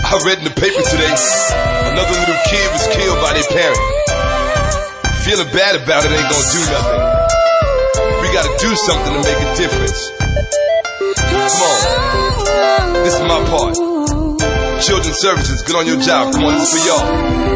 I read in the paper today, another little kid was killed by their parent. Feeling bad about it ain't gonna do nothing. We gotta do something to make a difference. Come on, this is my part. Children's Services, get on your job. Come on, this is for y'all.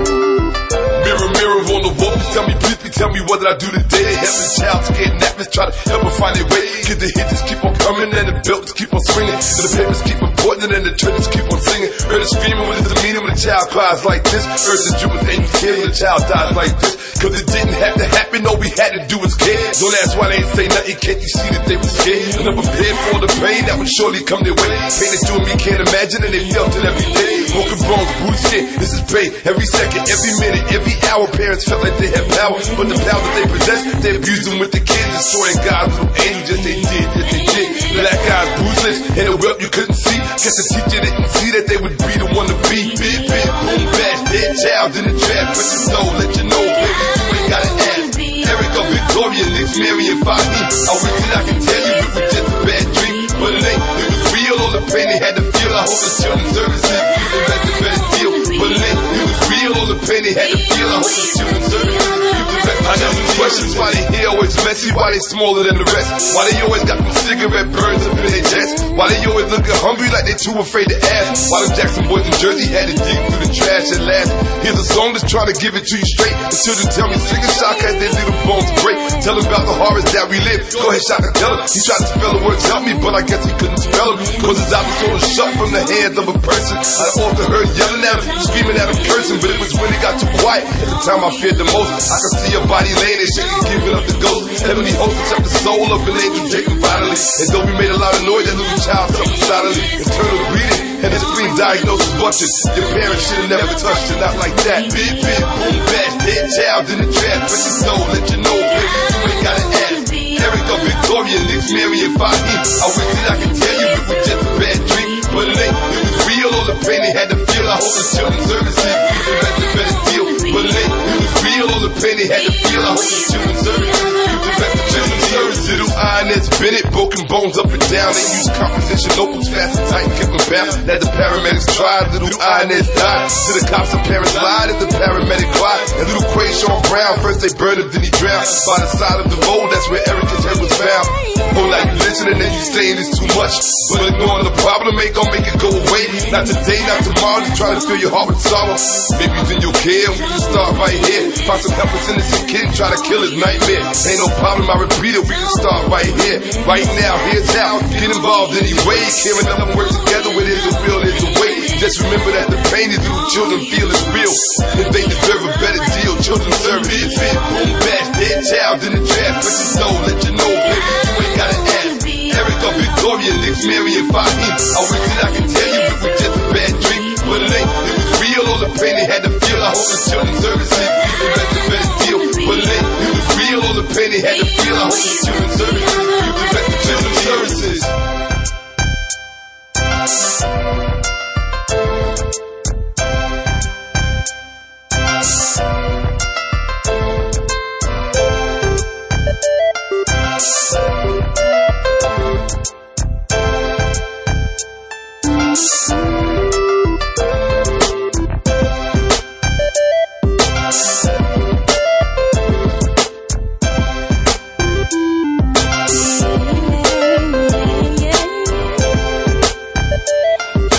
Mirror, mirror on the wall, please tell me what did I do today? They help the child to get nappers, try to help her find their way. Cause the hits keep on coming and the belts keep on swinging, and the papers keep reporting and the churches keep on singing. Heard her screaming with the meaning when the child cries like this. Heard the Jews and you tears when the child dies like this. Cause it didn't have to happen, all we had to do was care. Don't ask why they ain't say nothing, can't you see that they were scared? And I'm prepared for the pain that would surely come their way. Pain that you and me can't imagine, and they felt it every day. Broken bones, bruised skin, this is pain. Every second, every minute, every hour, parents felt like they had power, but the power that they possess, they abused them with the kids. Destroying God's little angels, yes they did, yes they did. Black eyes, bruiseless, and a whelp you couldn't see. Guess the teacher didn't see that they would be the one to be. Big, big, boom, bash, dead child in the trap. But you know, let you know, baby, you ain't gotta ask. Erica, Victoria, Nix, Mary, and Fahi. I wish that I could tell you it was just a bad dream, but it ain't. It was real, all the pain they had to feel. I hope the Children's Services use it as the better deal, but it ain't. It was real, all the pain they had to feel. I hope the Children's Services use it as the better deal. I got some questions, why they hair always messy, why they smaller than the rest, why they always got them cigarette burns up in their chest, why they always looking hungry like they too afraid to ask, why them Jackson boys in Jersey had to dig through the trash at last. Here's a song that's trying to give it to you straight. The children tell me sing a shock as their little bones break. Tell them about the horrors that we live. Go ahead, Shaka, tell him. He tried to spell the words help me, but I guess he couldn't spell them, cause his eyes was sort of shut from the hands of a person. I often heard yelling at him, screaming at him, cursing, but it was when it got too quiet. At the time I feared the most, I could see your body laying there shaking, giving up the ghost. Heavenly host accept the soul of an angel taken vitally. And though we made a lot of noise, that little child suffered silently. Internal bleeding and his screen diagnosis busted. Your parents should have never touched it, not like that. Big, big, boom, bash, dead child in the trap. But you know, let you know, baby, you ain't gotta ask. Erica, Victoria, Nix, Mary, and Fahi. I wish that I could tell you it was just a bad dream, but it ain't. It was real, all the pain they had to feel. I hope the Children's Services use it as the better deal, but it ain't. It was real, all the pain they had to feel. I hope the Children's Services use it as the Children's Services. Little Inez Bennett, broken bones up and down. They used composition notebooks fast and tight and kept them bound. As the paramedics tried, little Inez died. To the cops, her parents lied as the paramedic cried. And little Quayshawn Brown, first they burned him, then he drowned. By the side of the road, that's where Erica's head was found. Oh, like you listening and you saying it's too much, but ignoring the problem ain't gonna make it go away. Not today, not tomorrow, just trying to fill your heart with sorrow. Maybe it's in your care, we can start right here. Find some helpless innocent kid and try to kill his nightmare. Ain't no problem, I repeat it, we can start right here. Right now, here's how, get involved anyway. Caring enough to work together with there's a will, there's a way. Just remember that the pain these little children feel is real, and they deserve a better deal. Children's Services, boom, bash, dead child in the trap. But you know, let you know, baby, you ain't gotta ask. Erica, Victoria, Nix, Mary, and Fahi. I wish that I could tell you it was just a bad dream, but it ain't. It was real, all the pain they had to feel. I hope the Children's Services use it as the better deal, but it ain't. It was real, all the pain they had to feel. I hope the Children's Services use it as the Children's Services.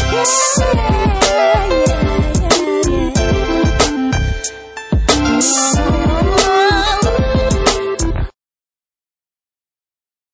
Yeah.